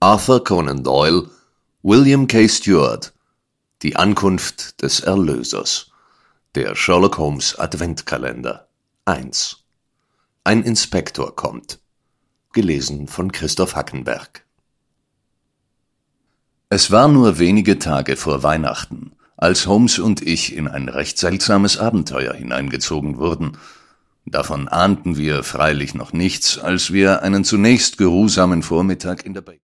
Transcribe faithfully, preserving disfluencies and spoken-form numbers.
Arthur Conan Doyle, William K. Stewart. Die Ankunft des Erlösers. Der Sherlock Holmes Adventkalender. eins. Ein Inspektor kommt. Gelesen von Christoph Hackenberg. Es war nur wenige Tage vor Weihnachten, als Holmes und ich in ein recht seltsames Abenteuer hineingezogen wurden. Davon ahnten wir freilich noch nichts, als wir einen zunächst geruhsamen Vormittag in der Bay